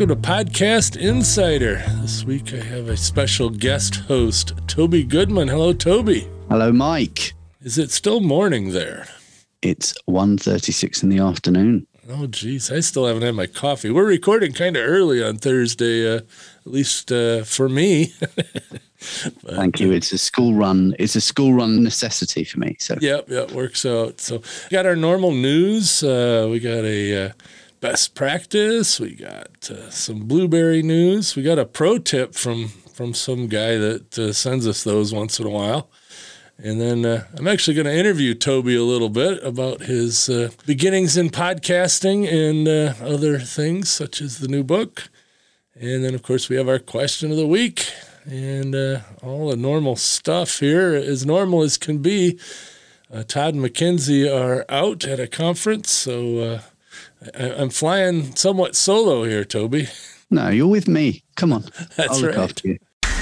welcome to Podcast Insider. This week I have a special guest host, Toby Goodman. Hello, Toby. Hello, Mike. Is it still morning there? It's 1:36 in the afternoon. Oh, geez. I still haven't had my coffee. We're recording kind of early on Thursday, at least for me. But, thank you. It's a school run. It's a school run necessity for me. So Yep, works out. So we got our normal news. We got a best practice. We got some blueberry news. We got a pro tip from some guy that sends us those once in a while. And then I'm actually going to interview Toby a little bit about his beginnings in podcasting and other things, such as the new book. And then, of course, we have our question of the week and all the normal stuff here, as normal as can be. Todd and Mackenzie are out at a conference, so I'm flying somewhat solo here, Toby. No, you're with me. Come on. That's I'll look right. after you.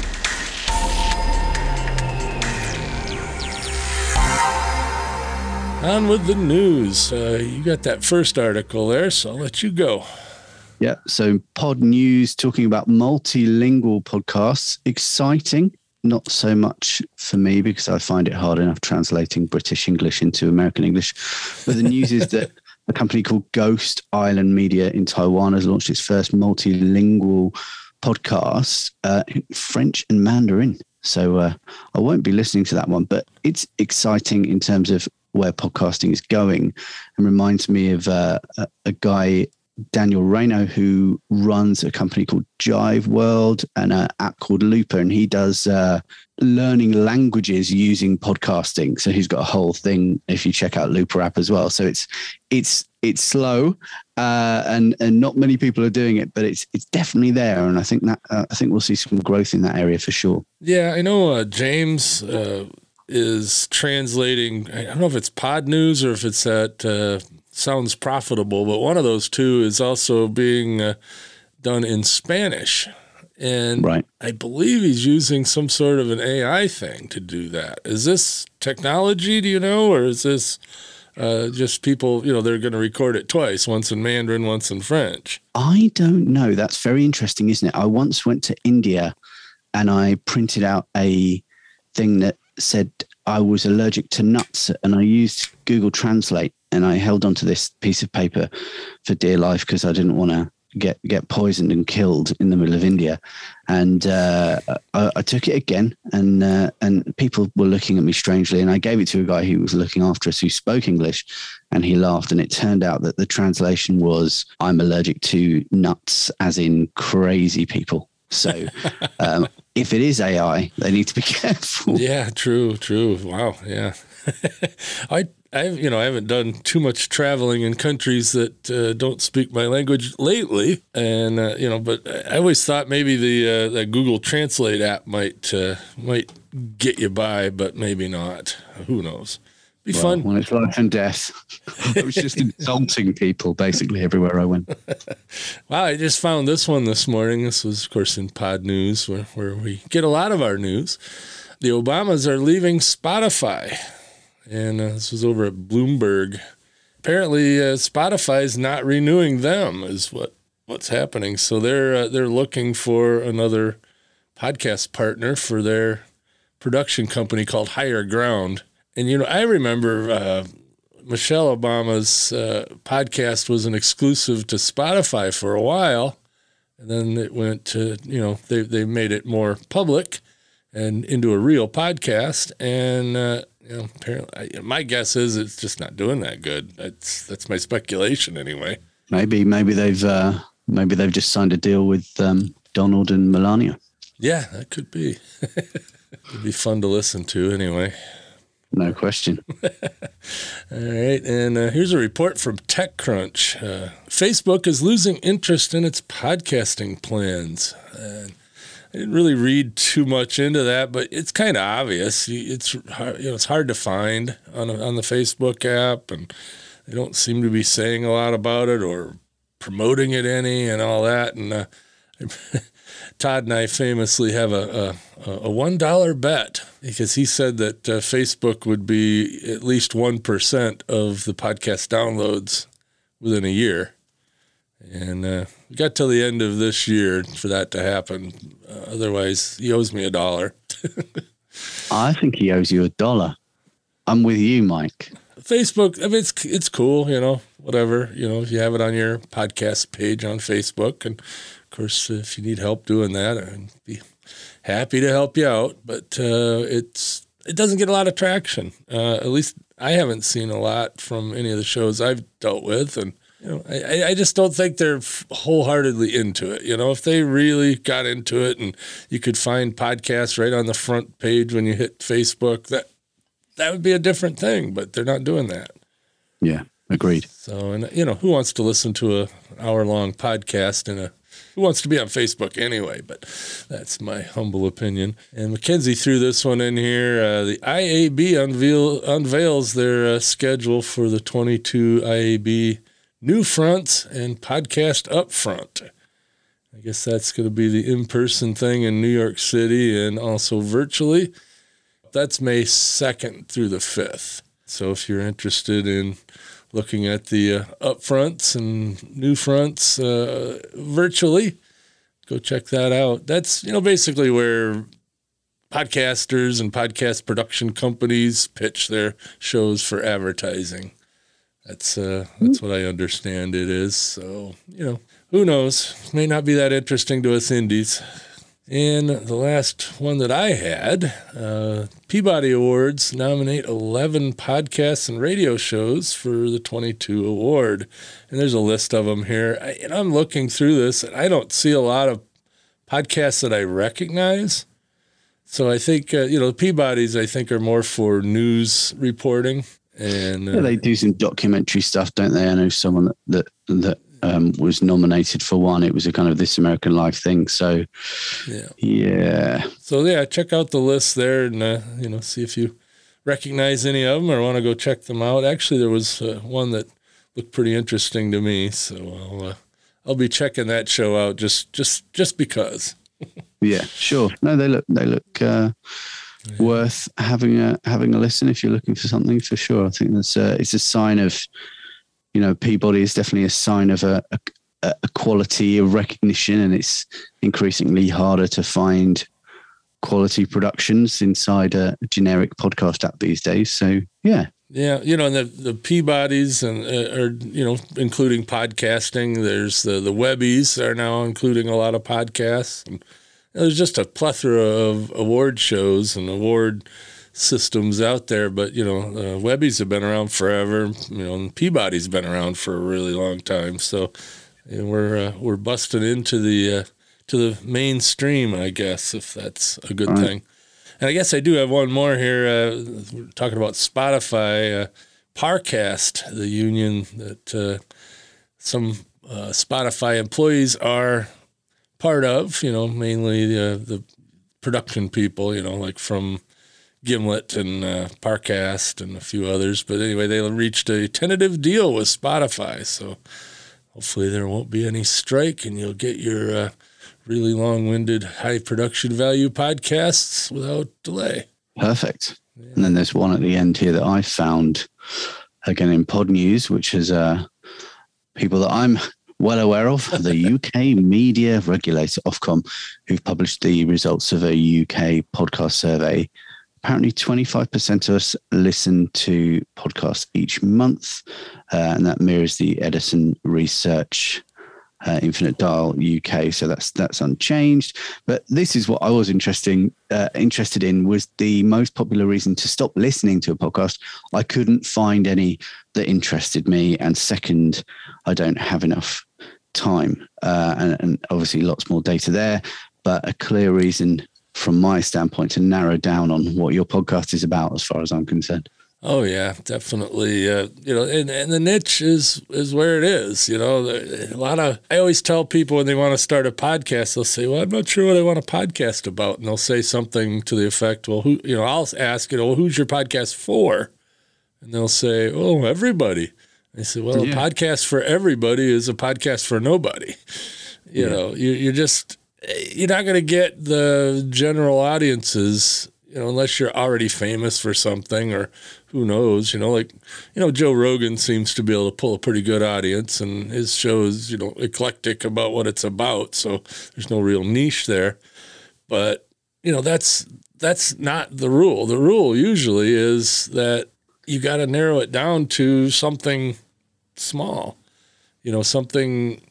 On with the news. You got that first article there, so I'll let you go. Yeah. So Pod News talking about multilingual podcasts. Exciting. Not so much for me because I find it hard enough translating British English into American English. But the news is that a company called Ghost Island Media in Taiwan has launched its first multilingual podcast in French and Mandarin. So I won't be listening to that one, but it's exciting in terms of where podcasting is going, and reminds me of a guy, Daniel Reno, who runs a company called Jive World and an app called Looper, and he does learning languages using podcasting. So he's got a whole thing if you check out Looper app as well. So it's slow and not many people are doing it, but it's definitely there, and I think we'll see some growth in that area for sure. Yeah, I know James is translating. I don't know if it's Pod News or if it's that Sounds Profitable, but one of those two is also being done in Spanish. And right. I believe he's using some sort of an AI thing to do that. Is this technology, do you know, or is this just people, they're going to record it twice, once in Mandarin, once in French? I don't know. That's very interesting, isn't it? I once went to India and I printed out a thing that said I was allergic to nuts, and I used Google Translate, and I held onto this piece of paper for dear life because I didn't want to get poisoned and killed in the middle of India. And I took it again, and people were looking at me strangely, and I gave it to a guy who was looking after us who spoke English, and he laughed, and it turned out that the translation was I'm allergic to nuts, as in crazy people. So if it is AI, they need to be careful. Yeah, true. Wow, yeah. I haven't done too much traveling in countries that don't speak my language lately, and but I always thought maybe the Google Translate app might get you by, but maybe not. Who knows? Be fun when it's life and death. I was just insulting people basically everywhere I went. Wow, I just found this one this morning. This was, of course, in Pod News, where we get a lot of our news. The Obamas are leaving Spotify. And this was over at Bloomberg. Apparently, Spotify is not renewing them, is what's happening. So they're looking for another podcast partner for their production company called Higher Ground. And I remember Michelle Obama's podcast was an exclusive to Spotify for a while, and then it went to they made it more public and into a real podcast, and. Apparently, my guess is it's just not doing that good. That's my speculation, anyway. Maybe they've just signed a deal with Donald and Melania. Yeah, that could be. It'd be fun to listen to, anyway. No question. All right, and here's a report from TechCrunch. Facebook is losing interest in its podcasting plans. I didn't really read too much into that, but it's kind of obvious. It's hard to find on the Facebook app, and they don't seem to be saying a lot about it or promoting it any and all that. And Todd and I famously have a $1 bet because he said that Facebook would be at least 1% of the podcast downloads within a year. And we got till the end of this year for that to happen. Otherwise, he owes me $1. I think he owes you $1. I'm with you, Mike. Facebook, I mean, it's cool, you know, whatever. You know, if you have it on your podcast page on Facebook. And, of course, if you need help doing that, I'd be happy to help you out. But it doesn't get a lot of traction. At least I haven't seen a lot from any of the shows I've dealt with. And, you know, I just don't think they're wholeheartedly into it. You know, if they really got into it and you could find podcasts right on the front page when you hit Facebook, that would be a different thing, but they're not doing that. Yeah, agreed. So, and you know, who wants to listen to an hour-long podcast who wants to be on Facebook anyway? But that's my humble opinion. And Mackenzie threw this one in here. The IAB unveils their schedule for the 22 IAB New Fronts and Podcast Upfront. I guess that's going to be the in-person thing in New York City and also virtually. That's May 2nd through the 5th. So if you're interested in looking at the upfronts and new fronts virtually, go check that out. That's, you know, basically where podcasters and podcast production companies pitch their shows for advertising. That's what I understand it is. So, you know, who knows? It may not be that interesting to us indies. And the last one that I had, Peabody Awards nominate 11 podcasts and radio shows for the 22 award. And there's a list of them here. And I'm looking through this, and I don't see a lot of podcasts that I recognize. So I think, the Peabodys, I think, are more for news reporting. And they do some documentary stuff, don't they? I know someone that was nominated for one. It was a kind of This American Life thing. So, yeah. So, yeah, check out the list there and, see if you recognize any of them or want to go check them out. Actually, there was one that looked pretty interesting to me. So I'll be checking that show out just because. Yeah, sure. No, they look worth having a listen if you're looking for something, for sure. I think it's a sign of, Peabody is definitely a sign of a quality of recognition, and it's increasingly harder to find quality productions inside a generic podcast app these days. So, yeah. Yeah, and the Peabodys are, including podcasting. There's the Webbies are now including a lot of podcasts. And there's just a plethora of award shows and award systems out there. But, Webbies have been around forever, and Peabody's been around for a really long time. So we're busting into the mainstream, I guess, if that's a good thing. And I guess I do have one more here. We're talking about Spotify. Parcast, the union that some Spotify employees are part of, mainly the production people, like from Gimlet and Parcast and a few others. But anyway, they reached a tentative deal with Spotify. So hopefully there won't be any strike and you'll get your really long-winded, high production value podcasts without delay. Perfect. Yeah. And then there's one at the end here that I found, again, in Pod News, which is people that I'm well aware of, the UK Media Regulator, Ofcom, who've published the results of a UK podcast survey. Apparently 25% of us listen to podcasts each month, and that mirrors the Edison Research Infinite Dial UK, so that's unchanged. But this is what I was interested in was the most popular reason to stop listening to a podcast. I couldn't find any that interested me, and second, I don't have enough time, and obviously lots more data there, but a clear reason from my standpoint to narrow down on what your podcast is about, as far as I'm concerned. Oh yeah, definitely. And the niche is where it is. I always tell people when they want to start a podcast, they'll say, "Well, I'm not sure what I want a podcast about," and they'll say something to the effect, "Well, I'll ask, well, who's your podcast for?" And they'll say, "Oh, everybody." I say, "Well, a podcast for everybody is a podcast for nobody." You're not going to get the general audiences unless you're already famous for something, or who knows, Joe Rogan seems to be able to pull a pretty good audience, and his show is, eclectic about what it's about. So there's no real niche there. But, that's not the rule. The rule usually is that you got to narrow it down to something small, something,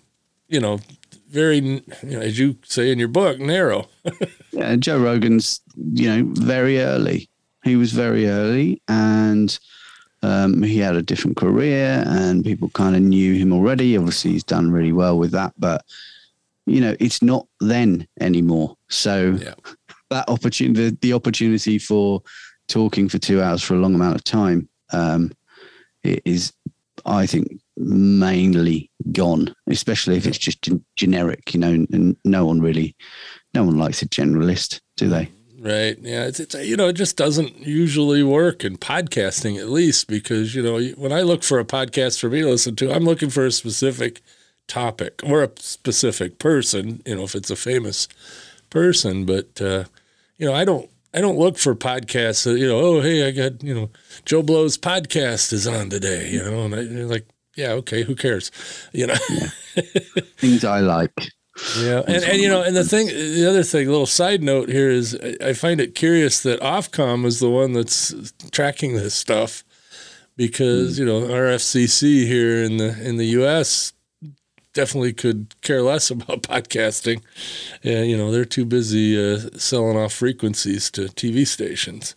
very, as you say in your book, narrow. Yeah, Joe Rogan's, very early. He was very early, and he had a different career, and people kind of knew him already. Obviously, he's done really well with that, but it's not then anymore. So that opportunity, the opportunity for talking for 2 hours for a long amount of time, it is, I think, mainly gone, especially if it's just generic, and no one likes a generalist, do they? Right. Yeah. It's it just doesn't usually work in podcasting, at least, because, when I look for a podcast for me to listen to, I'm looking for a specific topic or a specific person, if it's a famous person. But, I don't look for podcasts that, oh, hey, I got, Joe Blow's podcast is on today, and you're like, yeah, okay, who cares? Things I like. Yeah. And the other thing, a little side note here is I find it curious that Ofcom is the one that's tracking this stuff, because, our FCC here in the US definitely could care less about podcasting. And, they're too busy selling off frequencies to TV stations.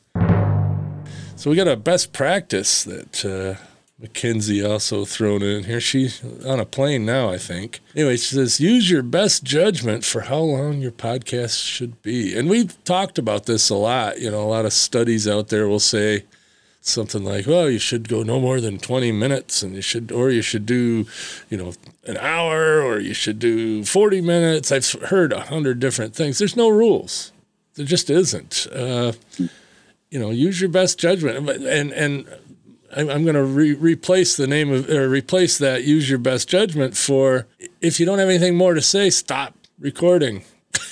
So we got a best practice that Mackenzie also thrown in here. She's on a plane now, I think. Anyway, she says, use your best judgment for how long your podcast should be. And we've talked about this a lot. A lot of studies out there will say something like, well, you should go no more than 20 minutes, and you should do, an hour, or you should do 40 minutes. I've heard 100 different things. There's no rules. There just isn't. Use your best judgment. And I'm going to replace replace that use your best judgment for, if you don't have anything more to say, stop recording.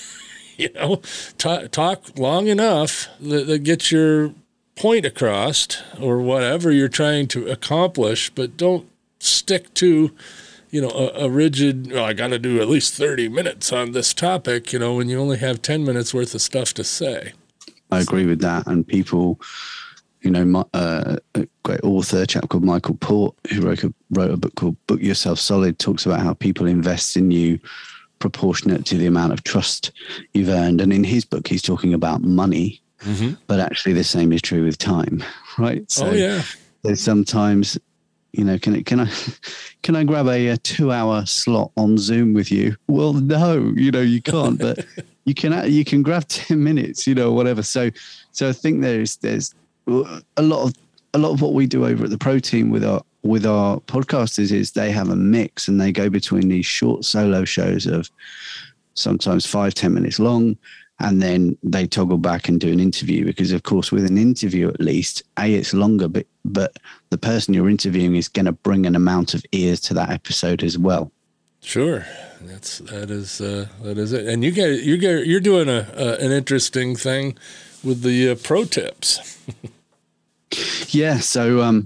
Talk long enough that gets your point across, or whatever you're trying to accomplish, but don't stick to, a rigid, I got to do at least 30 minutes on this topic, when you only have 10 minutes worth of stuff to say. I agree with that. And people, a great author, a chap called Michael Port, who wrote a book called Book Yourself Solid, talks about how people invest in you proportionate to the amount of trust you've earned. And in his book, he's talking about money, but actually the same is true with time, right? So, so sometimes, can I grab a 2-hour slot on Zoom with you? Well, no, you can't, but you can grab 10 minutes, whatever. So I think there's a lot of what we do over at the Pro Team with our podcasters is they have a mix, and they go between these short solo shows of sometimes 5-10 minutes long, and then they toggle back and do an interview, because of course with an interview, at least it's longer, but the person you're interviewing is going to bring an amount of ears to that episode as well. Sure. That is it. And you're doing an interesting thing with the pro tips. Yeah. So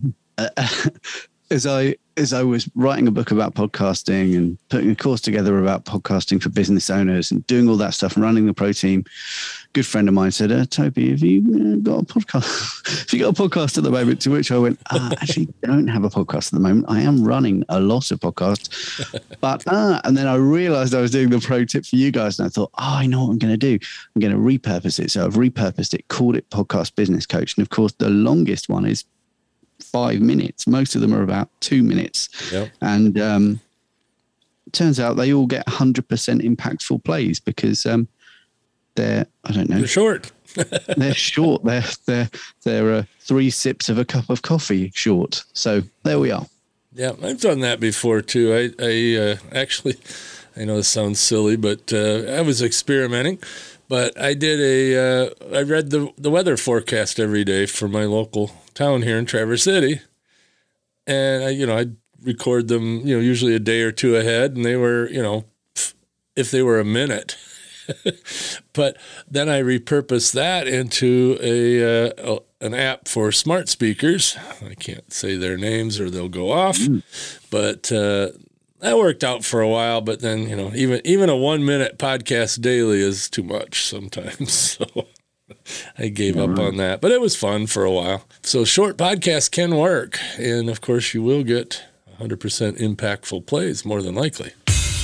as I was writing a book about podcasting and putting a course together about podcasting for business owners and doing all that stuff and running the Pro Team, a good friend of mine said, Toby, have you got a podcast? Have you got a podcast at the moment? To which I went, actually don't have a podcast at the moment. I am running a lot of podcasts, but, and then I realized I was doing the pro tip for you guys. And I thought, I know what I'm going to do. I'm going to repurpose it. So I've repurposed it, called it Podcast Business Coach. And of course, the longest one is 5 minutes. Most of them are about 2 minutes. Yep. And turns out they all get 100% impactful plays because they're, I don't know. They're short. They're short. They're 3 sips of a cup of coffee short. So there we are. Yeah, I've done that before too. I actually, I know this sounds silly, but I was experimenting. But I did I read the weather forecast every day for my local town here in Traverse City, and I'd record them, usually a day or two ahead, and they were, if they were a minute, But then I repurposed that into an app for smart speakers. I can't say their names or they'll go off, but that worked out for a while. But then, even a 1 minute podcast daily is too much sometimes. So I gave up on that, but it was fun for a while. So short podcasts can work. And of course you will get 100% impactful plays more than likely.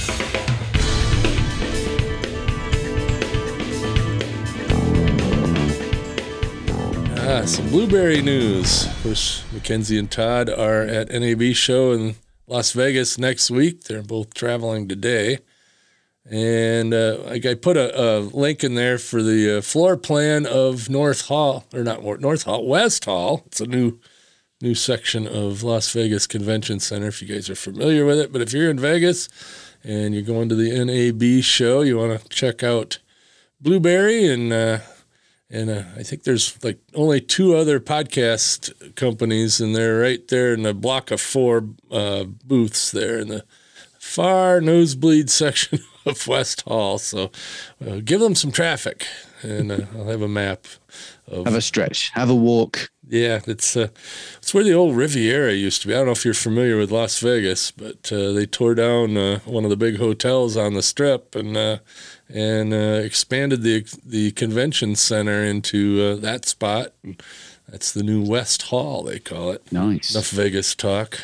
Some Blueberry news. Of course, Mackenzie and Todd are at NAB show in Las Vegas next week. They're both traveling today. And I put a link in there for the floor plan of West Hall. It's a new section of Las Vegas Convention Center, if you guys are familiar with it. But if you're in Vegas and you're going to the NAB show, you want to check out Blueberry, and I think there's like only 2 other podcast companies, and they're right there in a block of 4 booths there in the far nosebleed section of West Hall. So give them some traffic, and I'll have a map. Have a stretch. Have a walk. Yeah, it's where the old Riviera used to be. I don't know if you're familiar with Las Vegas, but they tore down one of the big hotels on the Strip and expanded the convention center into that spot. That's the new West Hall, they call it. Nice. Enough Vegas talk.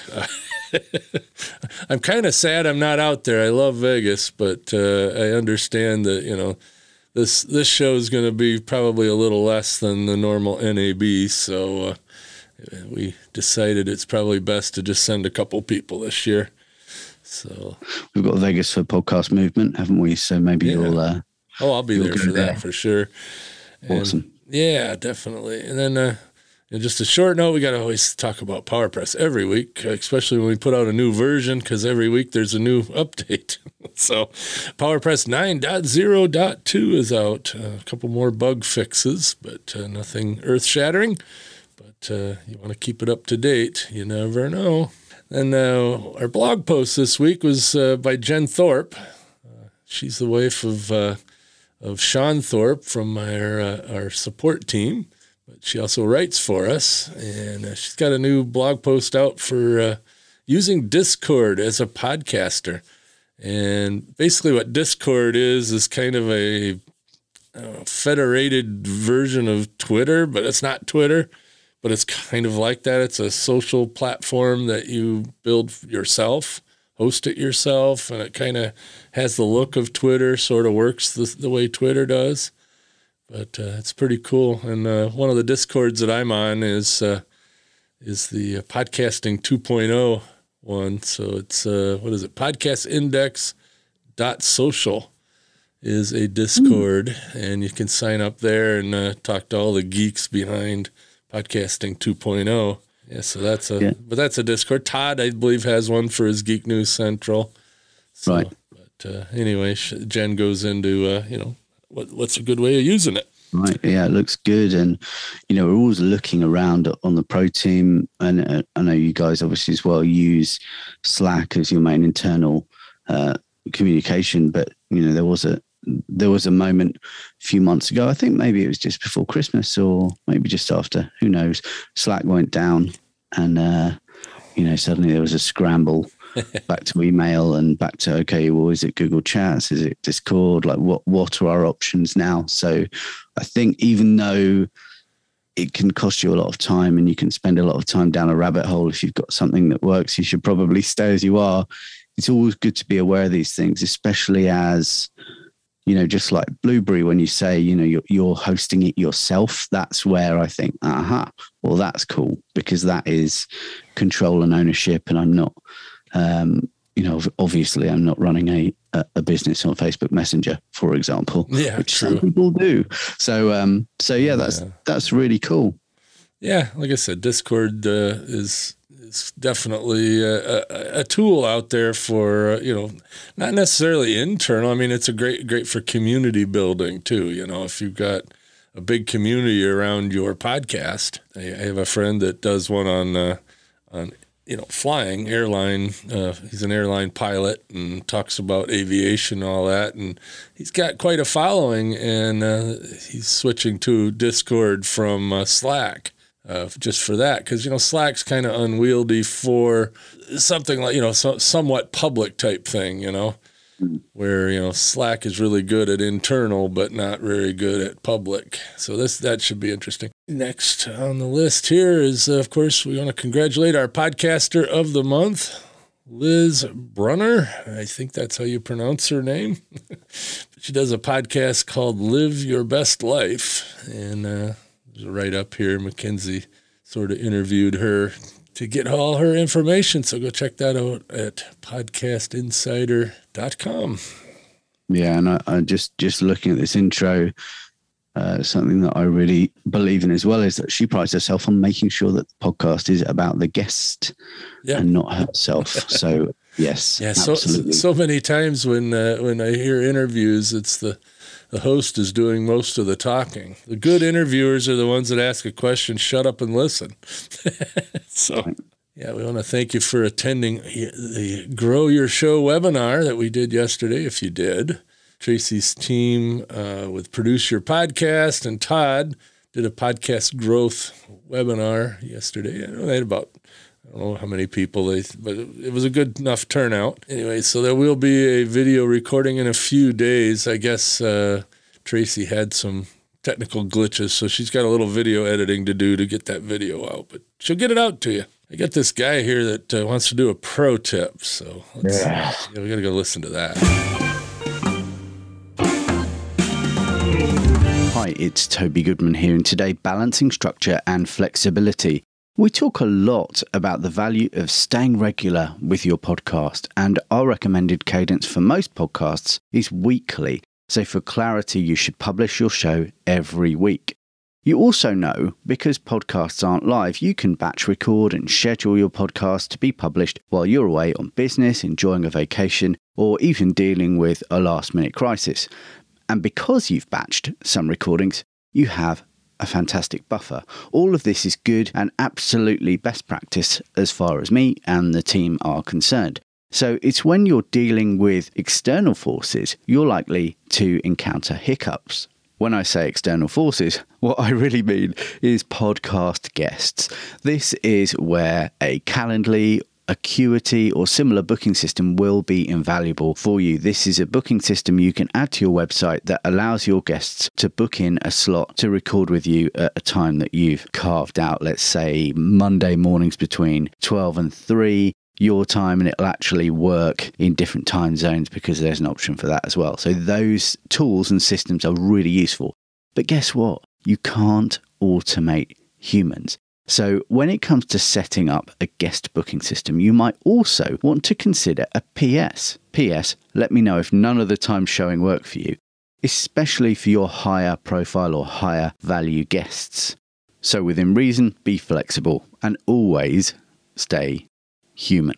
I'm kind of sad I'm not out there. I love Vegas, but I understand that, this show is going to be probably a little less than the normal NAB, so we decided it's probably best to just send a couple people this year. So we've got Vegas for Podcast Movement, haven't we? So maybe you'll. I'll be there for that for sure. Awesome. Yeah, definitely. And then just a short note, we got to always talk about PowerPress every week, especially when we put out a new version, because every week there's a new update. So PowerPress 9.0.2 is out. A couple more bug fixes, but nothing earth-shattering. But you want to keep it up to date. You never know. And our blog post this week was by Jen Thorpe. She's the wife of Sean Thorpe from our support team. But she also writes for us, and she's got a new blog post out for using Discord as a podcaster. And basically what Discord is kind of a federated version of Twitter, but it's not Twitter, but it's kind of like that. It's a social platform that you build yourself, host it yourself, and it kind of has the look of Twitter, sort of works the way Twitter does. But it's pretty cool. And one of the Discords that I'm on is the Podcasting 2.0 one. So it's, podcastindex.social is a Discord. And you can sign up there and talk to all the geeks behind Podcasting 2.0. Yeah, so that's a Discord. Todd, I believe, has one for his Geek News Central. So, right. But anyway, Jen goes into, what's a good way of using it. Right. Yeah, it looks good. And, we're always looking around on the pro team. And I know you guys obviously as well use Slack as your main internal communication. But, there was a moment a few months ago, I think maybe it was just before Christmas or maybe just after, who knows, Slack went down and, suddenly there was a scramble back to email and back to, okay, well, is it Google Chats? Is it Discord? Like what are our options now? So I think even though it can cost you a lot of time and you can spend a lot of time down a rabbit hole, if you've got something that works, you should probably stay as you are. It's always good to be aware of these things, especially as, just like Blueberry, when you say, you're hosting it yourself, that's where I think, well, that's cool, because that is control and ownership. And I'm not, obviously I'm not running a business on Facebook Messenger, for example, which true. Some people do. So that's really cool. Yeah. Like I said, Discord is definitely a tool out there for, not necessarily internal. I mean, it's a great for community building too. If you've got a big community around your podcast, I have a friend that does one on flying airline. He's an airline pilot and talks about aviation and all that. And he's got quite a following, and he's switching to Discord from Slack just for that. Because, Slack's kind of unwieldy for something like, somewhat public type thing, where, Slack is really good at internal, but not very good at public. So that should be interesting. Next on the list here is, of course, we want to congratulate our podcaster of the month, Liz Brunner. I think that's how you pronounce her name. She does a podcast called Live Your Best Life. And there's a write-up here. Mackenzie sort of interviewed her to get all her information. So go check that out at podcastinsider.com. Yeah, and I just looking at this intro, something that I really believe in as well is that she prides herself on making sure that the podcast is about the guest and not herself. So yes, absolutely. So many times when I hear interviews, it's the host is doing most of the talking. The good interviewers are the ones that ask a question, shut up and listen. So, yeah, we want to thank you for attending the Grow Your Show webinar that we did yesterday, if you did. Tracy's team with Produce Your Podcast and Todd did a podcast growth webinar yesterday. They had about, I don't know how many people, but it was a good enough turnout. Anyway, so there will be a video recording in a few days. I guess Tracy had some technical glitches, so she's got a little video editing to do to get that video out, but she'll get it out to you. I got this guy here that wants to do a pro tip, so we got to go listen to that. Hi, it's Toby Goodman here, and today, balancing structure and flexibility. We talk a lot about the value of staying regular with your podcast, and our recommended cadence for most podcasts is weekly. So for clarity, you should publish your show every week. You also know, because podcasts aren't live, you can batch record and schedule your podcast to be published while you're away on business, enjoying a vacation, or even dealing with a last-minute crisis. And because you've batched some recordings, you have a fantastic buffer. All of this is good and absolutely best practice as far as me and the team are concerned. So it's when you're dealing with external forces, you're likely to encounter hiccups. When I say external forces, what I really mean is podcast guests. This is where a Calendly, Acuity or similar booking system will be invaluable for you. This is a booking system you can add to your website that allows your guests to book in a slot to record with you at a time that you've carved out, let's say Monday mornings between 12 and 3 your time, and it'll actually work in different time zones because there's an option for that as well. So those tools and systems are really useful. But guess what? You can't automate humans. So when it comes to setting up a guest booking system, you might also want to consider a PS. PS, let me know if none of the time showing work for you, especially for your higher profile or higher value guests. So within reason, be flexible and always stay human.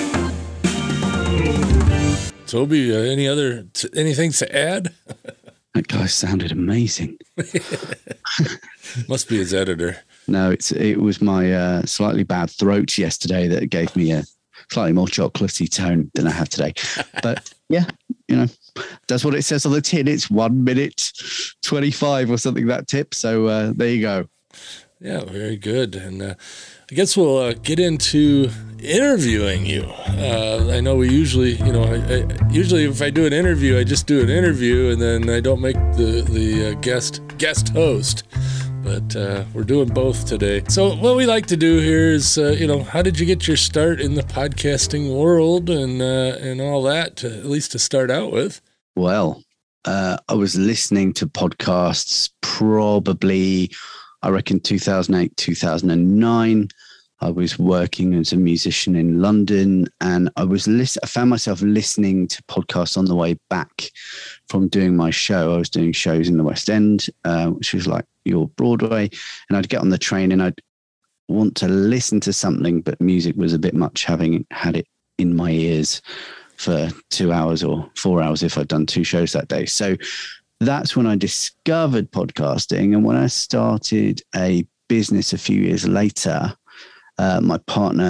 Toby, anything to add? That guy sounded amazing. Must be his editor. No, it was my slightly bad throat yesterday that gave me a slightly more chocolatey tone than I have today. But yeah, that's what it says on the tin. It's 1 minute 25 or something, that tip. So there you go. Yeah, very good. And I guess we'll get into interviewing you. I know we usually, usually if I do an interview, I just do an interview and then I don't make the guest host. But we're doing both today. So what we like to do here is, how did you get your start in the podcasting world and all that, at least to start out with? Well, I was listening to podcasts probably, I reckon, 2008, 2009. I was working as a musician in London, and I found myself listening to podcasts on the way back from doing my show. I was doing shows in the West End, which was like your Broadway, and I'd get on the train and I'd want to listen to something, but music was a bit much, having had it in my ears for 2 hours or 4 hours if I'd done 2 shows that day. So that's when I discovered podcasting. And when I started a business a few years later, my partner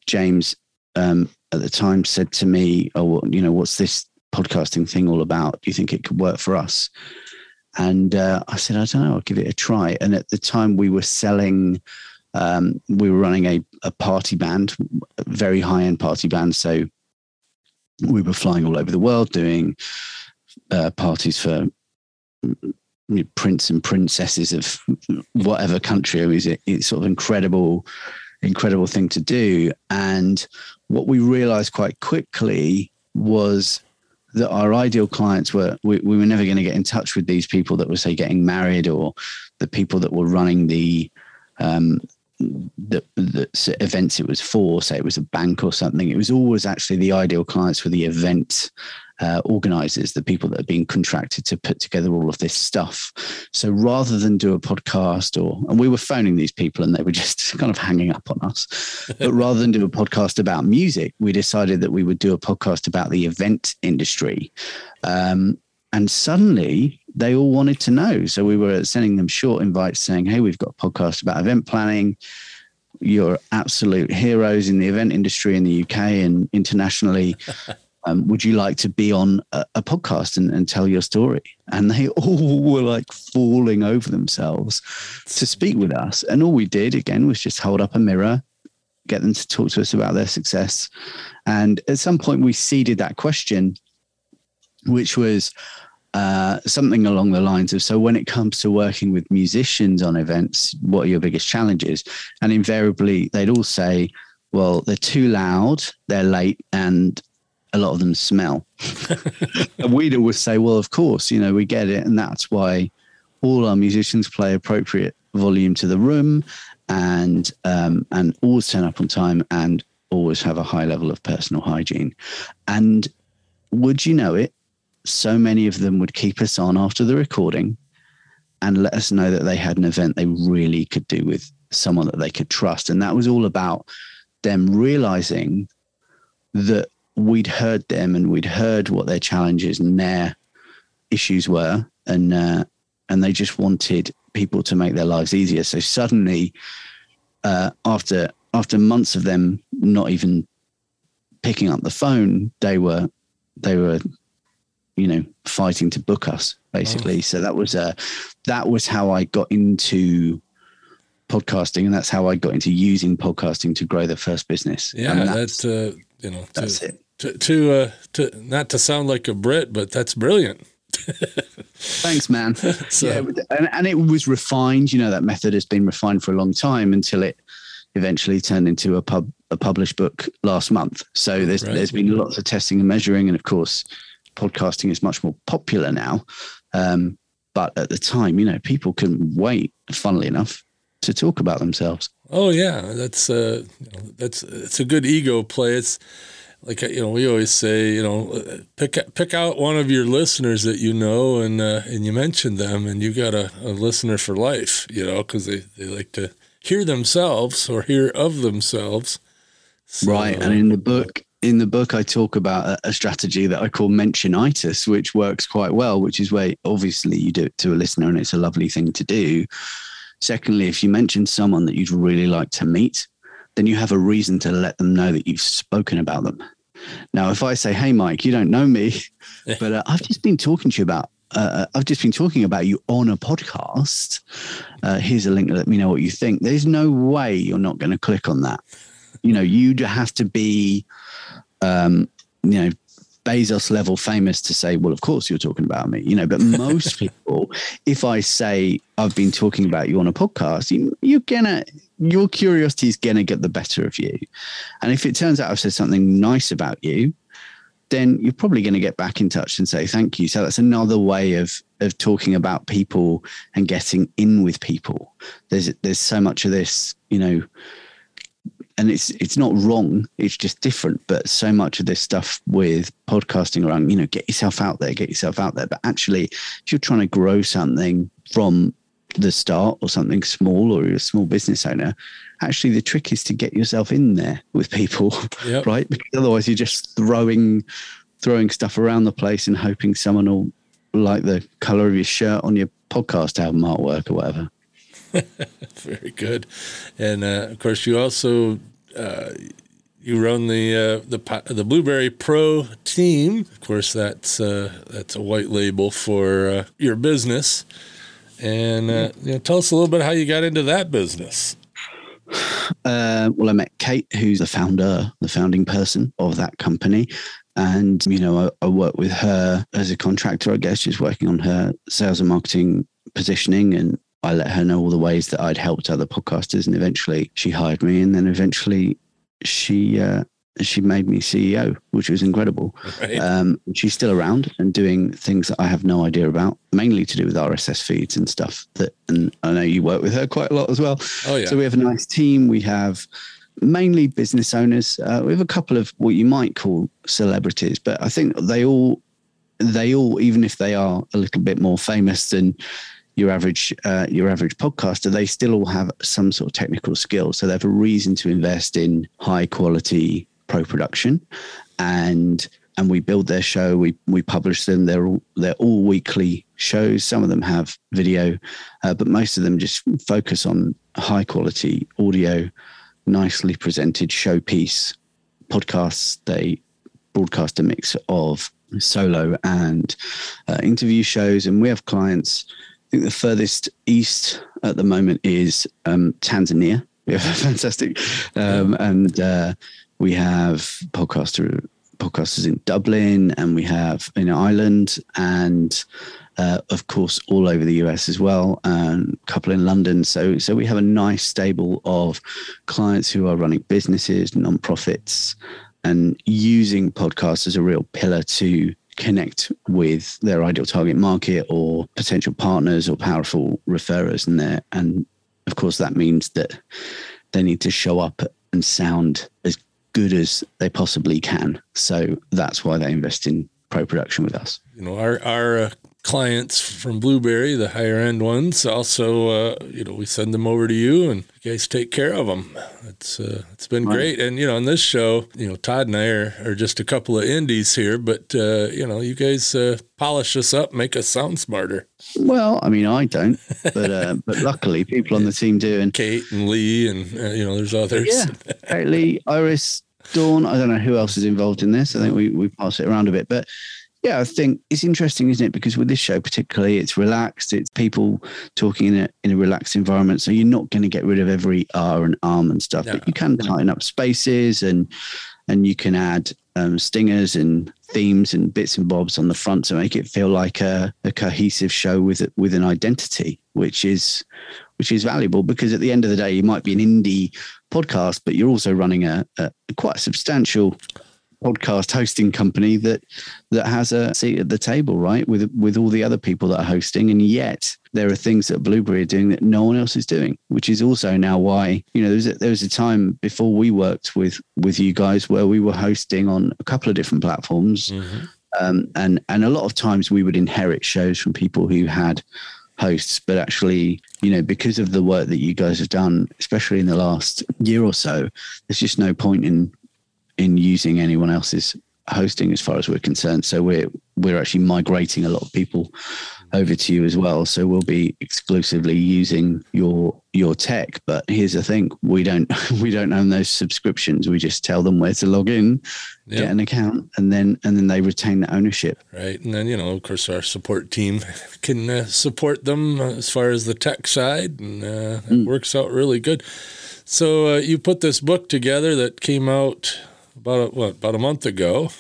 James at the time said to me, "Oh, well, what's this podcasting thing all about? Do you think it could work for us?" And I said, "I don't know. I'll give it a try." And at the time, we were selling. We were running a party band, a very high-end party band. So we were flying all over the world doing parties for prince and princesses of whatever country. It was it's sort of incredible thing to do. And what we realized quite quickly was that our ideal clients we were never going to get in touch with these people that were, say, getting married, or the people that were running the events it was for, say it was a bank or something. It was always actually the ideal clients were the event organizers, the people that are being contracted to put together all of this stuff. So rather than do a podcast, and we were phoning these people and they were just kind of hanging up on us, but rather than do a podcast about music, we decided that we would do a podcast about the event industry. And suddenly they all wanted to know. So we were sending them short invites saying, "Hey, we've got a podcast about event planning. You're absolute heroes in the event industry in the UK and internationally. Would you like to be on a podcast and tell your story?" And they all were like falling over themselves to speak with us. And all we did, again, was just hold up a mirror, get them to talk to us about their success. And at some point we seeded that question, which was something along the lines of, "So when it comes to working with musicians on events, what are your biggest challenges?" And invariably they'd all say, "Well, they're too loud, they're late, and a lot of them smell." And we'd always say, "Well, of course, we get it. And that's why all our musicians play appropriate volume to the room and always turn up on time and always have a high level of personal hygiene." And would you know it, so many of them would keep us on after the recording and let us know that they had an event they really could do with someone that they could trust. And that was all about them realizing that we'd heard them and we'd heard what their challenges and their issues were. And they just wanted people to make their lives easier. So suddenly, after months of them not even picking up the phone, they were fighting to book us, basically. Oh. So that was how I got into podcasting, and that's how I got into using podcasting to grow the first business. Yeah, that's it. To not to sound like a Brit, but that's brilliant. Thanks, man. So. Yeah, and it was refined. That method has been refined for a long time until it eventually turned into a published book last month. So there's been lots of testing and measuring, and of course, podcasting is much more popular now. But at the time, people couldn't wait, funnily enough, to talk about themselves. Oh yeah, that's it's a good ego play. It's like, we always say, pick out one of your listeners that and you mention them, and you got a listener for life, because they like to hear themselves or hear of themselves. So, right. And in the book, I talk about a strategy that I call mentionitis, which works quite well, which is where obviously you do it to a listener and it's a lovely thing to do. Secondly, if you mention someone that you'd really like to meet, then you have a reason to let them know that you've spoken about them. Now, if I say, "Hey, Mike, you don't know me, but I've just been talking to you about, I've just been talking about you on a podcast. Here's a link to let me know what you think." There's no way you're not going to click on that. You'd have to be, Bezos level famous to say, "Well, of course you're talking about me," but most people, if I say I've been talking about you on a podcast, your curiosity is going to get the better of you. And if it turns out I've said something nice about you, then you're probably going to get back in touch and say thank you. So that's another way of talking about people and getting in with people. There's so much of this, and it's not wrong, it's just different. But so much of this stuff with podcasting around, get yourself out there. But actually, if you're trying to grow something from the start or something small, or you're a small business owner, actually the trick is to get yourself in there with people, yep. Right? Because otherwise you're just throwing stuff around the place and hoping someone will like the color of your shirt on your podcast album artwork or whatever. Very good. And of course, you also You run the Blubrry Pro team. Of course, that's a white label for your business. And tell us a little bit how you got into that business. Well, I met Kate, who's the founding person of that company. And, I work with her as a contractor, I guess, just working on her sales and marketing positioning. And I let her know all the ways that I'd helped other podcasters. And eventually she hired me. And then eventually she made me CEO, which was incredible. Right. She's still around and doing things that I have no idea about, mainly to do with RSS feeds and stuff. And I know you work with her quite a lot as well. Oh, yeah. So we have a nice team. We have mainly business owners. We have a couple of what you might call celebrities, but I think they all, even if they are a little bit more famous than your average podcaster, they still all have some sort of technical skill. So they have a reason to invest in high quality pro production, and we build their show. We publish them. They're all weekly shows. Some of them have video, but most of them just focus on high quality audio, nicely presented showpiece podcasts. They broadcast a mix of solo and interview shows, and we have clients. I think the furthest east at the moment is Tanzania. We have fantastic, and we have podcasters in Dublin, and we have in Ireland, and of course all over the US as well, and a couple in London. So we have a nice stable of clients who are running businesses, non-profits, and using podcasts as a real pillar to connect with their ideal target market or potential partners or powerful referrers. And of course that means that they need to show up and sound as good as they possibly can. So that's why they invest in pro production with us. Our clients from Blubrry, the higher end ones, also, we send them over to you and you guys take care of them. It's been great. And, on this show, Todd and I are just a couple of indies here, but, you guys polish us up, make us sound smarter. Well, I mean, I don't, but luckily people on the team do. And Kate and Lee and, there's others. Yeah, Kate, Lee, Iris, Dawn. I don't know who else is involved in this. I think we pass it around a bit, but yeah, I think it's interesting, isn't it? Because with this show particularly, it's relaxed. It's people talking in a relaxed environment. So you're not going to get rid of every R and and stuff, but you can tighten up spaces and you can add stingers and themes and bits and bobs on the front to make it feel like a cohesive show with an identity, which is valuable, because at the end of the day, you might be an indie podcast, but you're also running a quite substantial podcast hosting company that has a seat at the table, right? With all the other people that are hosting. And yet there are things that Blubrry are doing that no one else is doing, which is also now why, there was a time before we worked with you guys where we were hosting on a couple of different platforms. Mm-hmm. And a lot of times we would inherit shows from people who had hosts, but actually, because of the work that you guys have done, especially in the last year or so, there's just no point in using anyone else's hosting as far as we're concerned. So we're actually migrating a lot of people over to you as well. So we'll be exclusively using your tech. But here's the thing: we don't own those subscriptions. We just tell them where to log in, get an account, and then they retain the ownership. Right, and then of course our support team can support them as far as the tech side, and it works out really good. So you put this book together that came out about a month ago.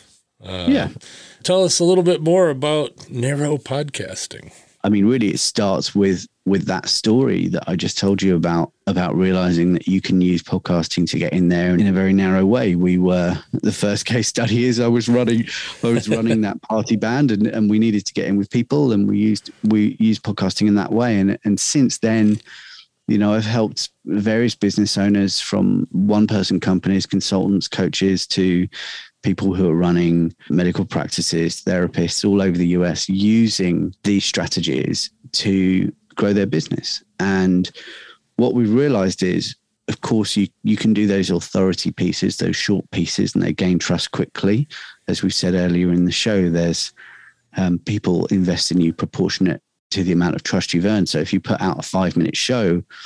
Tell us a little bit more about narrow podcasting. I mean, really, it starts with that story that I just told you about realizing that you can use podcasting to get in there in a very narrow way. We were the first case study is I was running that party band and we needed to get in with people, and we used podcasting in that way. And since then, I've helped various business owners, from one-person companies, consultants, coaches, to people who are running medical practices, therapists all over the US, using these strategies to grow their business. And what we realized is, of course, you can do those authority pieces, those short pieces, and they gain trust quickly. As we said earlier in the show, there's people invest in you proportionate to the amount of trust you've earned. So if you put out a 5-minute show,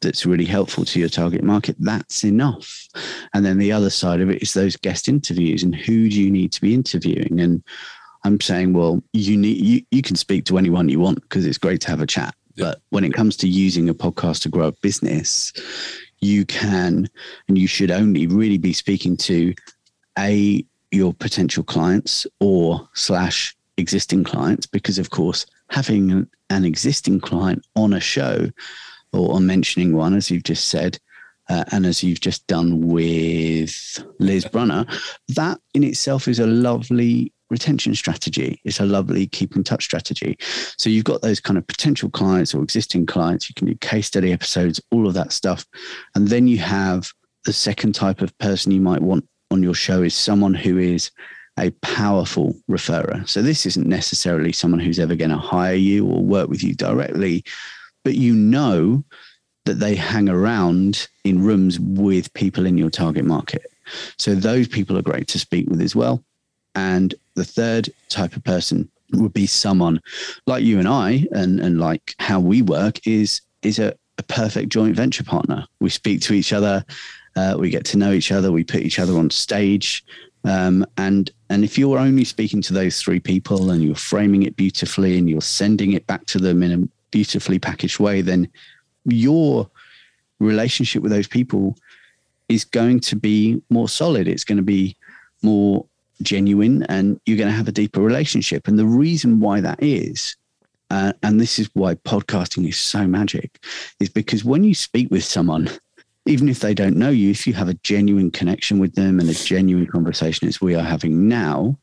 that's really helpful to your target market, that's enough. And then the other side of it is those guest interviews, and who do you need to be interviewing? And I'm saying, well, you can speak to anyone you want because it's great to have a chat. Yeah. But when it comes to using a podcast to grow a business, you can and you should only really be speaking to your potential clients or / existing clients, because of course having an existing client on a show or mentioning one, as you've just said, and as you've just done with Liz Brunner, that in itself is a lovely retention strategy. It's a lovely keep in touch strategy. So you've got those kind of potential clients or existing clients. You can do case study episodes, all of that stuff. And then you have the second type of person you might want on your show is someone who is a powerful referrer. So this isn't necessarily someone who's ever going to hire you or work with you directly, but you know that they hang around in rooms with people in your target market. So those people are great to speak with as well. And the third type of person would be someone like you and I, and like how we work is a perfect joint venture partner. We speak to each other, we get to know each other, we put each other on stage. And if you're only speaking to those three people and you're framing it beautifully and you're sending it back to them in a beautifully packaged way, then your relationship with those people is going to be more solid. It's going to be more genuine, and you're going to have a deeper relationship. And the reason why that is, and this is why podcasting is so magic, is because when you speak with someone, even if they don't know you, if you have a genuine connection with them and a genuine conversation as we are having now,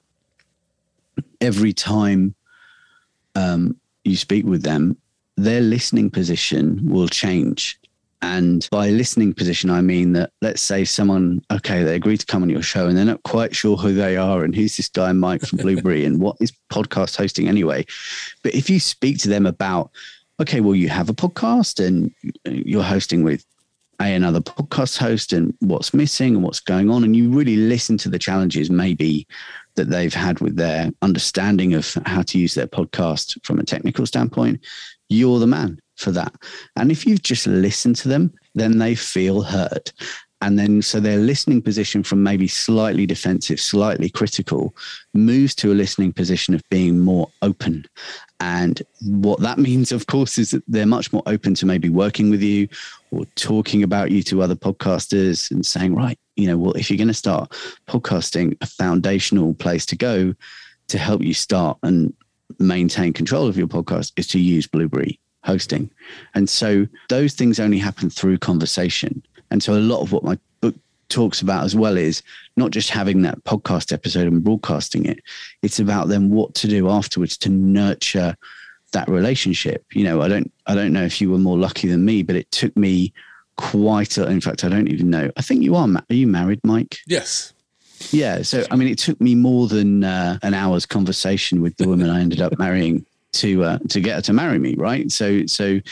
every time you speak with them, their listening position will change. And by listening position, I mean that, let's say someone, okay, they agree to come on your show and they're not quite sure who they are and who's this guy Mike from Blueberry and what is podcast hosting anyway. But if you speak to them about, okay, well, you have a podcast and you're hosting with another podcast host and what's missing and what's going on, and you really listen to the challenges maybe that they've had with their understanding of how to use their podcast from a technical standpoint, you're the man for that. And if you've just listened to them, then they feel heard. And then so their listening position from maybe slightly defensive, slightly critical, moves to a listening position of being more open. And what that means, of course, is that they're much more open to maybe working with you or talking about you to other podcasters and saying, right, well, if you're going to start podcasting, a foundational place to go to help you start and maintain control of your podcast is to use Blueberry hosting. And so those things only happen through conversation. And so a lot of what my book talks about as well is not just having that podcast episode and broadcasting it. It's about then what to do afterwards to nurture that relationship. I don't know if you were more lucky than me, but it took me in fact, I don't even know. I think you are you married, Mike? Yes. Yeah. So, it took me more than an hour's conversation with the woman I ended up marrying to get her to marry me. Right. So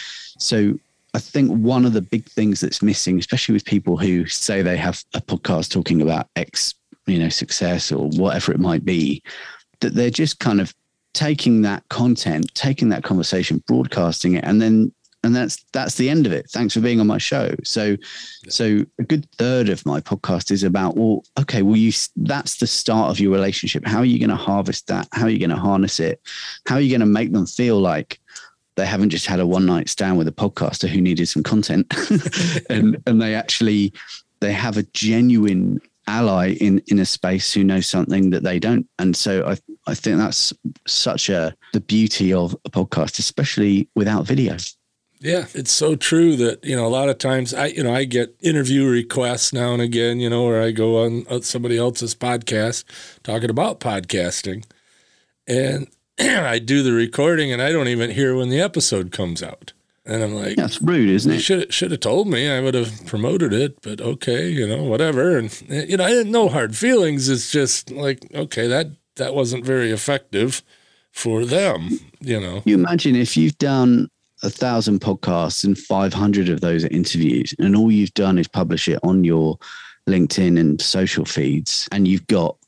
I think one of the big things that's missing, especially with people who say they have a podcast talking about X, success or whatever it might be, that they're just kind of taking that content, taking that conversation, broadcasting it, and that's the end of it. Thanks for being on my show. So a good third of my podcast is about, that's the start of your relationship. How are you going to harvest that? How are you going to harness it? How are you going to make them feel like they haven't just had a one night stand with a podcaster who needed some content and they have a genuine ally in a space who knows something that they don't. And so I think that's the beauty of a podcast, especially without video. Yeah, it's so true that, a lot of times I get interview requests now and again, where I go on somebody else's podcast talking about podcasting, and I do the recording and I don't even hear when the episode comes out. And I'm like, that's rude, isn't it? You should have told me. I would have promoted it, but okay, whatever. And, I had no hard feelings. It's just like, okay, that wasn't very effective for them, You imagine if you've done 1,000 podcasts and 500 of those are interviews, and all you've done is publish it on your LinkedIn and social feeds, and you've got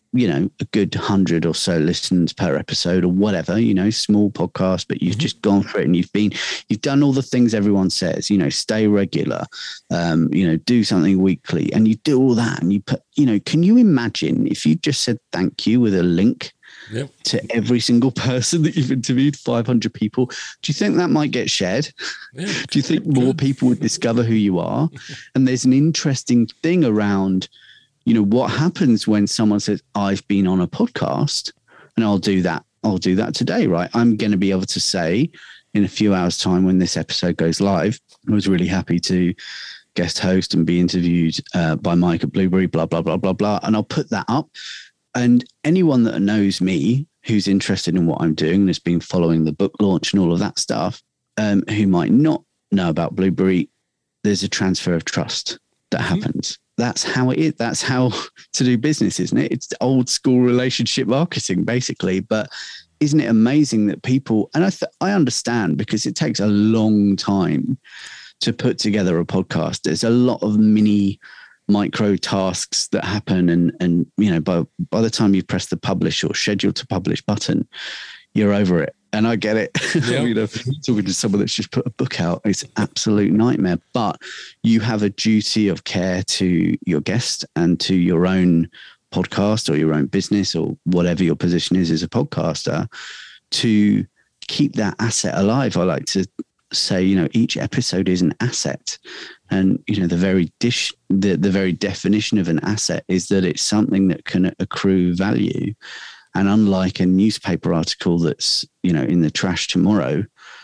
a good 100 or so listens per episode or whatever, small podcast, but you've just gone for it and you've done all the things everyone says, stay regular, do something weekly, and you do all that and you put, can you imagine if you just said thank you with a link to every single person that you've interviewed, 500 people? Do you think that might get shared? Yeah. Do you think more people would discover who you are? And there's an interesting thing around, what happens when someone says, I've been on a podcast, and I'll do that today, right? I'm going to be able to say in a few hours' time when this episode goes live, I was really happy to guest host and be interviewed by Mike at Blueberry, blah, blah, blah, blah, blah. And I'll put that up. And anyone that knows me, who's interested in what I'm doing and has been following the book launch and all of that stuff, who might not know about Blueberry, there's a transfer of trust that happens. That's how it is. That's how to do business, isn't it? It's old school relationship marketing, basically. But isn't it amazing that people, and I understand, because it takes a long time to put together a podcast. There's a lot of micro tasks that happen. And by the time you press the publish or schedule to publish button, you're over it. And I get it. Yep. Talking to someone that's just put a book out, it's an absolute nightmare. But you have a duty of care to your guest and to your own podcast or your own business or whatever your position is as a podcaster, to keep that asset alive. I like to say, each episode is an asset. And, the very definition of an asset is that it's something that can accrue value. And unlike a newspaper article that's, in the trash tomorrow,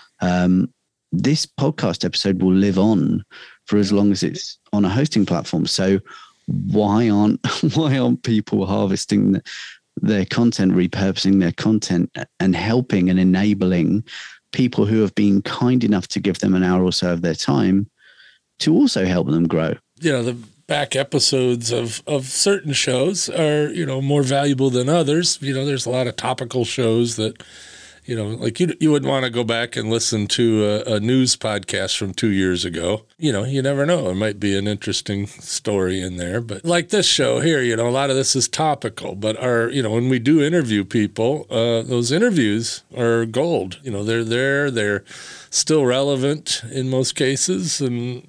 this podcast episode will live on for as long as it's on a hosting platform. So why aren't people harvesting their content, repurposing their content, and helping and enabling people who have been kind enough to give them an hour or so of their time to also help them grow? The back episodes of certain shows are, more valuable than others. There's a lot of topical shows that, like you wouldn't want to go back and listen to a news podcast from 2 years ago. You never know. There might be an interesting story in there. But like this show here, a lot of this is topical. But when we do interview people, those interviews are gold. They're still relevant in most cases. And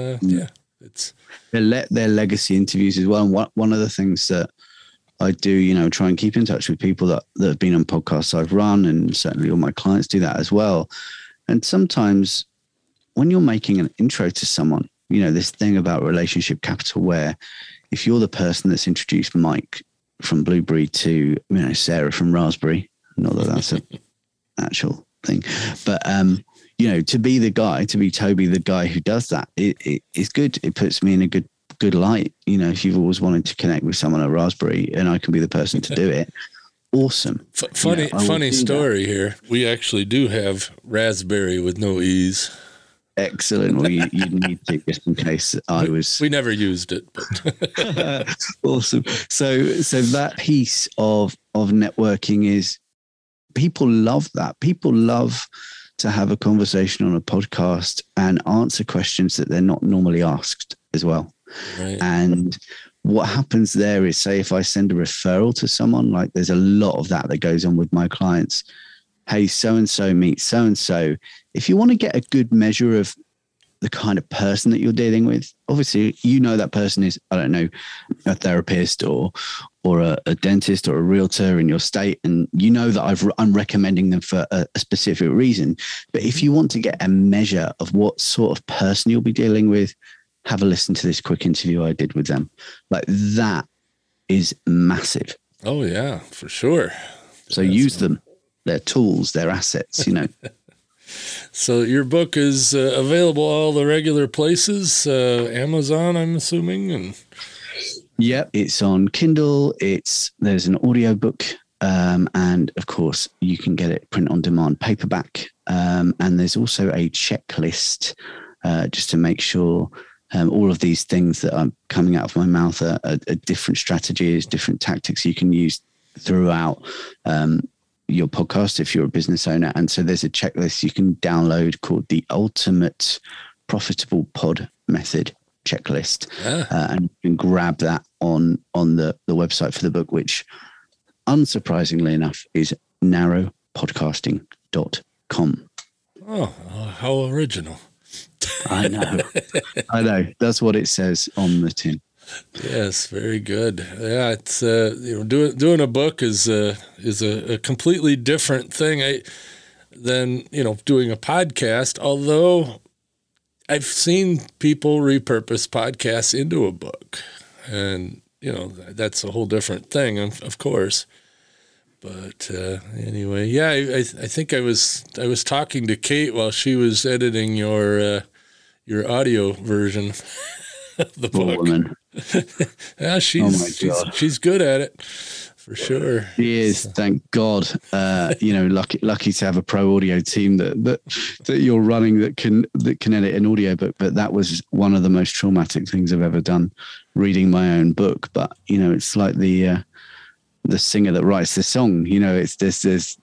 it's... Their legacy interviews as well. And one of the things that I do, try and keep in touch with people that have been on podcasts I've run, and certainly all my clients do that as well. And sometimes when you're making an intro to someone, this thing about relationship capital, where if you're the person that's introduced Mike from Blueberry to, Sarah from Raspberry, not that that's an actual thing, but, to be the guy, to be Toby, the guy who does that, it is good. It puts me in a good light. If you've always wanted to connect with someone at Raspberry and I can be the person to do it, awesome. Funny story here. We actually do have Raspberry with no E's. Excellent. Well, you need to, just in case we never used it, but awesome. So that piece of networking is, people love that. People love to have a conversation on a podcast and answer questions that they're not normally asked as well. Right. And what happens there is, say, if I send a referral to someone, like there's a lot of that goes on with my clients. Hey, so-and-so meets so-and-so. If you want to get a good measure of the kind of person that you're dealing with, obviously, that person is, I don't know, a therapist or a dentist or a realtor in your state. And that I'm recommending them for a specific reason. But if you want to get a measure of what sort of person you'll be dealing with, have a listen to this quick interview I did with them. Like, that is massive. Oh yeah, for sure. So use them. They're tools, they're assets, So your book is available all the regular places, Amazon, I'm assuming, and yep, it's on Kindle. There's an audiobook, and of course you can get it print on demand paperback. And there's also a checklist just to make sure all of these things that are coming out of my mouth are different strategies, different tactics you can use throughout your podcast if you're a business owner. And so there's a checklist you can download called the Ultimate Profitable Pod Method checklist, and you can grab that on the website for the book, which unsurprisingly enough is narrowpodcasting.com. Oh, how original. I know. That's what it says on the tin. Yes, very good. Yeah, it's doing a book is a completely different thing than doing a podcast. Although I've seen people repurpose podcasts into a book, and that's a whole different thing, of course. But anyway, yeah, I think I was talking to Kate while she was editing your audio version of the book. Woman. Yeah, she's good at it for sure. She is, thank God. Lucky to have a pro audio team that you're running that can edit an audio book. But that was one of the most traumatic things I've ever done, reading my own book. But it's like the singer that writes the song. It's there's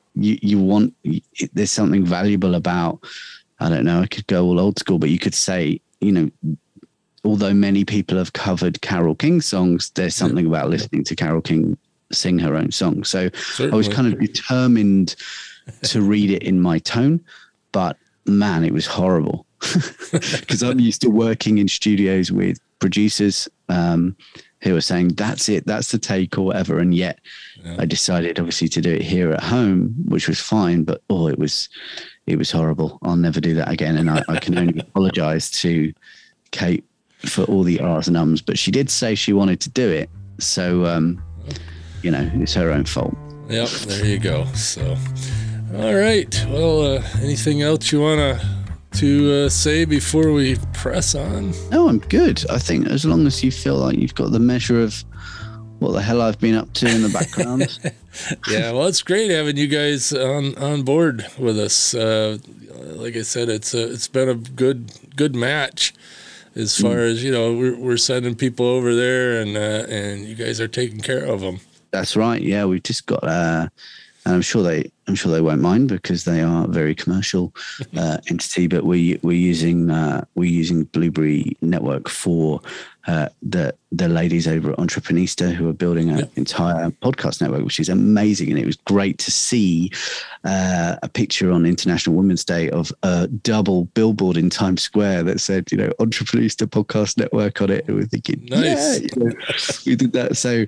something valuable about. I don't know. I could go all old school, but you could say, although many people have covered Carole King songs, there's something about listening to Carole King sing her own song. So certainly. I was kind of determined to read it in my tone, but man, it was horrible because I'm used to working in studios with producers who were saying, that's it, that's the take or whatever. And yet I decided obviously to do it here at home, which was fine, but it was horrible. I'll never do that again. And I can only apologize to Kate for all the R's and ums, but she did say she wanted to do it. So, it's her own fault. Yep. There you go. So, all right. Well, anything else you want to say before we press on? No, I'm good. I think as long as you feel like you've got the measure of what the hell I've been up to in the background. Yeah, well, it's great having you guys on board with us. Like I said, it's been a good match as far as we're sending people over there, and you guys are taking care of them. That's right. Yeah, we've just got. And I'm sure they won't mind because they are a very commercial entity. But we're using Blueberry Network for the ladies over at Entreprenista who are building an entire podcast network, which is amazing. And it was great to see a picture on International Women's Day of a double billboard in Times Square that said, Entreprenista Podcast Network on it. And we're thinking, nice. We did that. So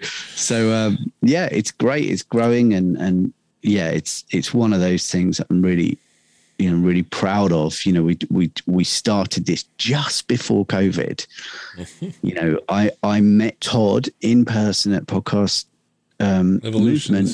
it's great. It's growing and yeah, it's one of those things that I'm really, really proud of. We started this just before COVID. I met Todd in person at Podcast Evolutions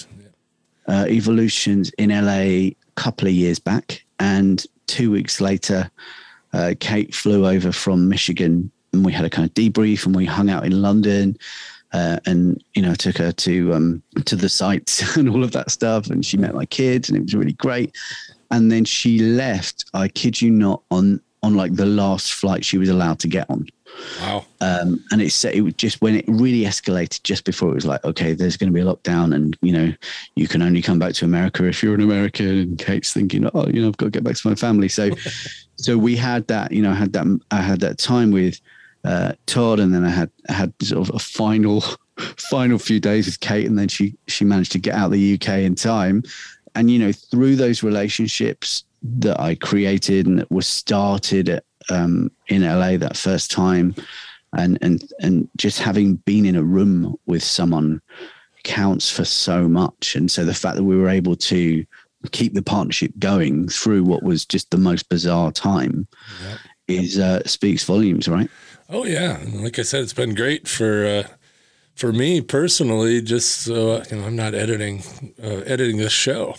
in LA a couple of years back, and 2 weeks later, Kate flew over from Michigan, and we had a kind of debrief, and we hung out in London. And I took her to the sites and all of that stuff, and she met my kids, and it was really great. And then she left, I kid you not, on like the last flight she was allowed to get on. Wow. And it was just when it really escalated, just before it was like, okay, there's going to be a lockdown, and you can only come back to America if you're an American. And Kate's thinking, I've got to get back to my family. So we had that, I had that time with Todd, and then I had sort of a final few days with Kate, and then she managed to get out of the UK in time. And through those relationships that I created and that were started in LA that first time, and just having been in a room with someone counts for so much. And so the fact that we were able to keep the partnership going through what was just the most bizarre time is speaks volumes, right? Oh yeah, and like I said, it's been great for me personally. Just so I'm not editing this show.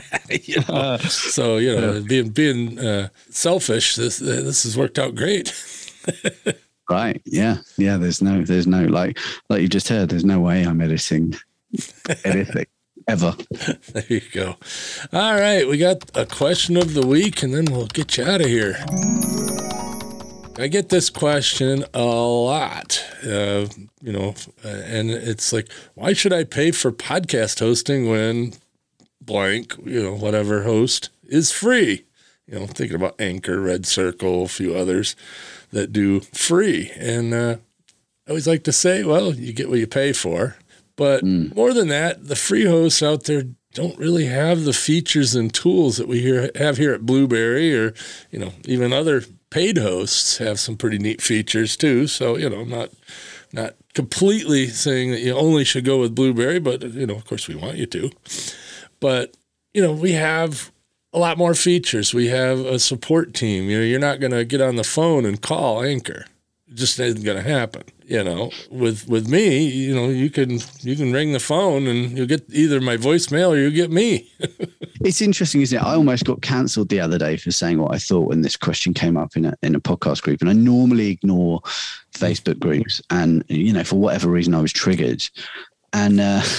So being selfish, this has worked out great. Right? Yeah. There's no like you just heard. There's no way I'm editing anything ever. There you go. All right, we got a question of the week, and then we'll get you out of here. I get this question a lot, and it's like, why should I pay for podcast hosting when blank, whatever host is free? Thinking about Anchor, Red Circle, a few others that do free. And I always like to say, well, you get what you pay for. But more than that, the free hosts out there don't really have the features and tools that we have here at Blueberry, or, even other paid hosts have some pretty neat features too. So, I'm not completely saying that you only should go with Blueberry, but, of course we want you to. But, we have a lot more features. We have a support team. You're not going to get on the phone and call Anchor. It just isn't going to happen. With me, you can ring the phone and you'll get either my voicemail or you'll get me. It's interesting, isn't it? I almost got cancelled the other day for saying what I thought when this question came up in a podcast group. And I normally ignore Facebook groups. And, for whatever reason, I was triggered. And,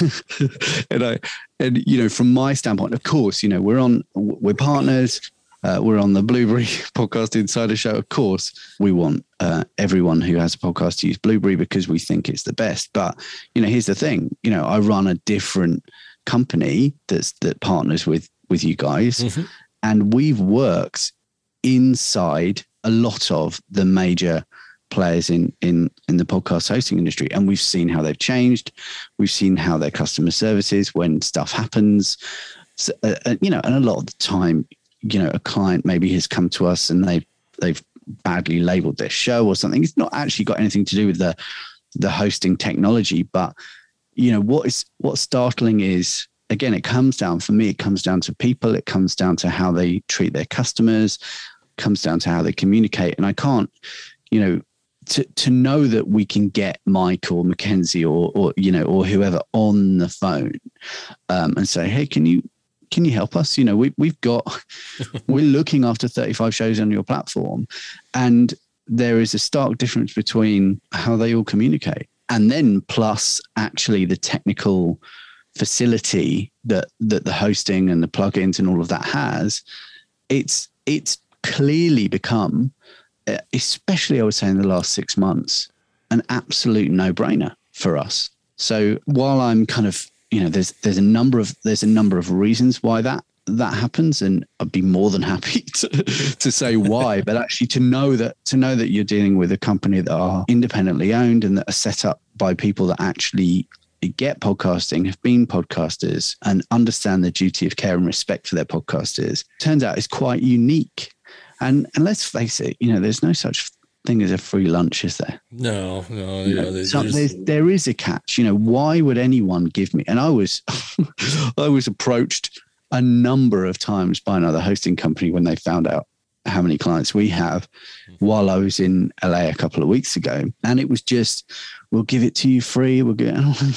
from my standpoint, of course, we're partners. We're on the Blueberry Podcast Insider Show. Of course, we want everyone who has a podcast to use Blueberry because we think it's the best. But, here's the thing. I run a different company that partners with you guys. Mm-hmm. And we've worked inside a lot of the major players in the podcast hosting industry. And we've seen how they've changed. We've seen how their customer service is when stuff happens. So, and a lot of the time, a client maybe has come to us and they've badly labeled their show or something. It's not actually got anything to do with the hosting technology, but what's startling is, again, it comes down to people. It comes down to how they treat their customers, comes down to how they communicate. And I can't, to know that we can get Mike or Mackenzie or whoever on the phone and say, hey, can you help us? We've got, we're looking after 35 shows on your platform, and there is a stark difference between how they all communicate. And then plus actually the technical facility that the hosting and the plugins and all of that has, it's clearly become, especially I would say in the last 6 months, an absolute no-brainer for us. So while I'm kind of, there's a number of reasons why that happens, and I'd be more than happy to say why. But actually, to know that you're dealing with a company that are independently owned and that are set up by people that actually get podcasting, have been podcasters, and understand the duty of care and respect for their podcasters, turns out is quite unique. And let's face it, there's no such thing as a free lunch, is there? No. There is a catch. Why would anyone give me? And I was approached a number of times by another hosting company when they found out how many clients we have while I was in LA a couple of weeks ago. And it was just, we'll give it to you free. We'll get,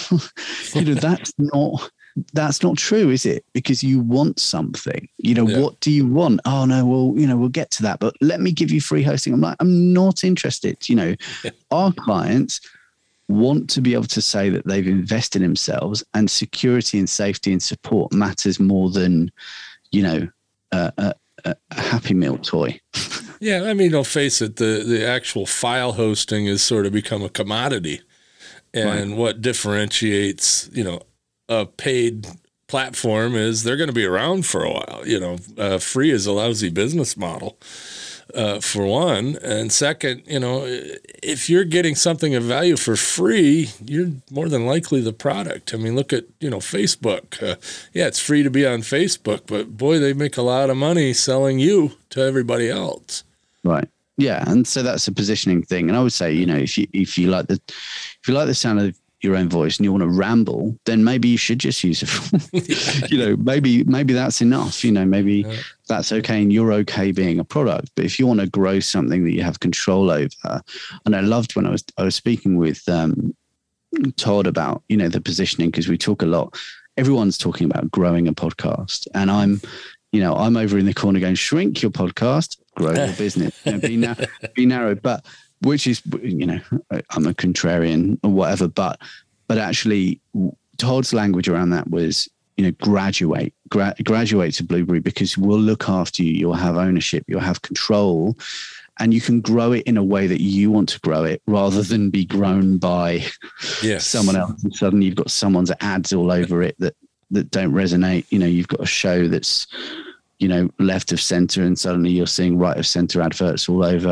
that's not true, is it? Because you want something, What do you want? Oh no, well, we'll get to that, but let me give you free hosting. I'm like, I'm not interested. Our clients want to be able to say that they've invested in themselves, and security and safety and support matters more than, a Happy Meal toy. Yeah. I mean, face it, the actual file hosting has sort of become a commodity, and right. What differentiates, a paid platform is they're going to be around for a while. Free is a lousy business model, for one. And second, if you're getting something of value for free, you're more than likely the product. I mean, look at, Facebook. It's free to be on Facebook, but boy, they make a lot of money selling you to everybody else. Right. Yeah. And so that's a positioning thing. And I would say, if you like the sound of your own voice and you want to ramble, then maybe you should just use it. Maybe that's enough. Maybe that's okay, and you're okay being a product. But if you want to grow something that you have control over, and I loved when I was speaking with Todd about the positioning, because we talk a lot. Everyone's talking about growing a podcast, and I'm over in the corner going, shrink your podcast, grow your business, be narrow, but. Which is, I'm a contrarian or whatever, but actually Todd's language around that was, graduate to Blueberry, because we'll look after you. You'll have ownership, you'll have control, and you can grow it in a way that you want to grow it, rather than be grown by someone else. And suddenly you've got someone's ads all over it that don't resonate. You've got a show that's, left of center, and suddenly you're seeing right of center adverts all over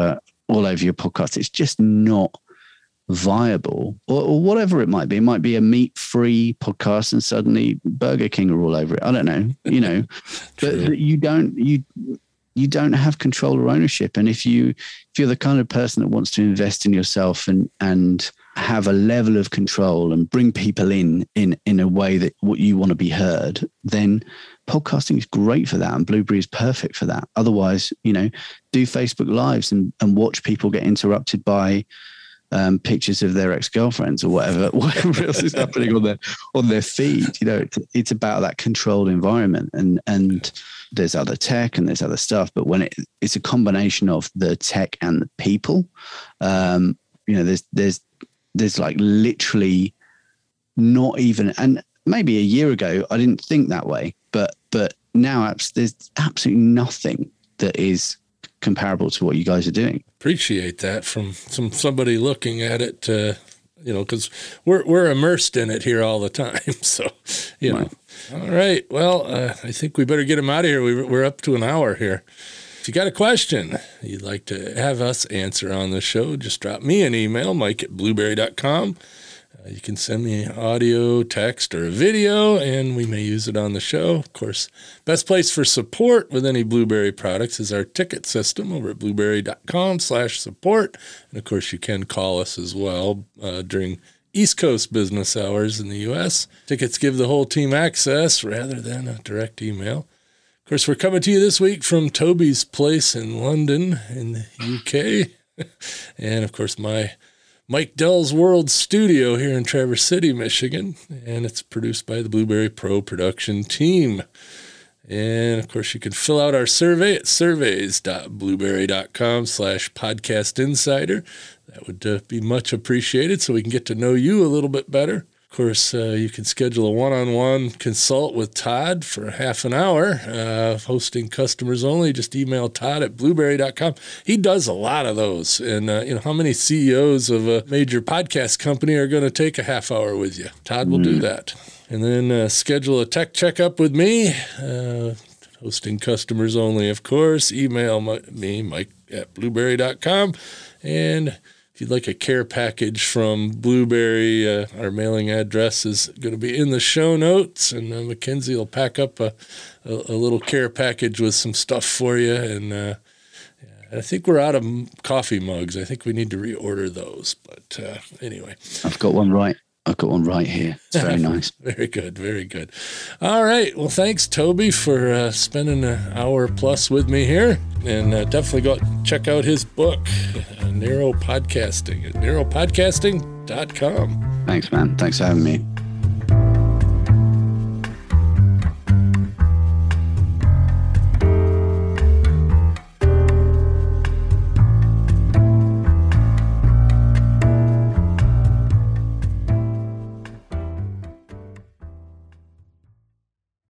all over your podcast. It's just not viable, or whatever it might be. It might be a meat-free podcast and suddenly Burger King are all over it. I don't know, but you don't have control or ownership. And if you're the kind of person that wants to invest in yourself and have a level of control and bring people in a way that what you want to be heard, then podcasting is great for that. And Blueberry is perfect for that. Otherwise, do Facebook Lives and watch people get interrupted by pictures of their ex-girlfriends or whatever else is happening on their feed. It's about that controlled environment, and there's other tech and there's other stuff, but when it's a combination of the tech and the people, there's like literally not even, and maybe a year ago I didn't think that way, but now there's absolutely nothing that is comparable to what you guys are doing. Appreciate that from somebody looking at it, because we're immersed in it here all the time. So, Right. All right. Well, I think we better get him out of here. We're up to an hour here. If you got a question you'd like to have us answer on the show, just drop me an email, mike@blueberry.com. You can send me audio, text, or a video, and we may use it on the show. Of course, best place for support with any Blueberry products is our ticket system over at blueberry.com/support. And of course, you can call us as well during East Coast business hours in the U.S. Tickets give the whole team access rather than a direct email. Of course, we're coming to you this week from Toby's place in London in the UK. And of course, my Mike Dell's World Studio here in Traverse City, Michigan, and it's produced by the Blueberry Pro production team. And of course, you can fill out our survey at surveys.blueberry.com/podcastinsider. That would be much appreciated so we can get to know you a little bit better. Of course, you can schedule a one-on-one consult with Todd for half an hour, hosting customers only. Just email Todd at blueberry.com. He does a lot of those. And, how many CEOs of a major podcast company are going to take a half hour with you? Todd will do that. And then schedule a tech checkup with me, hosting customers only, of course. Email me, Mike at blueberry.com. And if you'd like a care package from Blueberry, our mailing address is going to be in the show notes, and Mackenzie will pack up a little care package with some stuff for you. And I think we're out of coffee mugs. I think we need to reorder those. But anyway. I've got one right here. It's very nice. Very good. Very good. All right. Well, thanks, Toby, for spending an hour plus with me here. And definitely go check out his book, Narrow Podcasting, at narrowpodcasting.com. Thanks, man. Thanks for having me.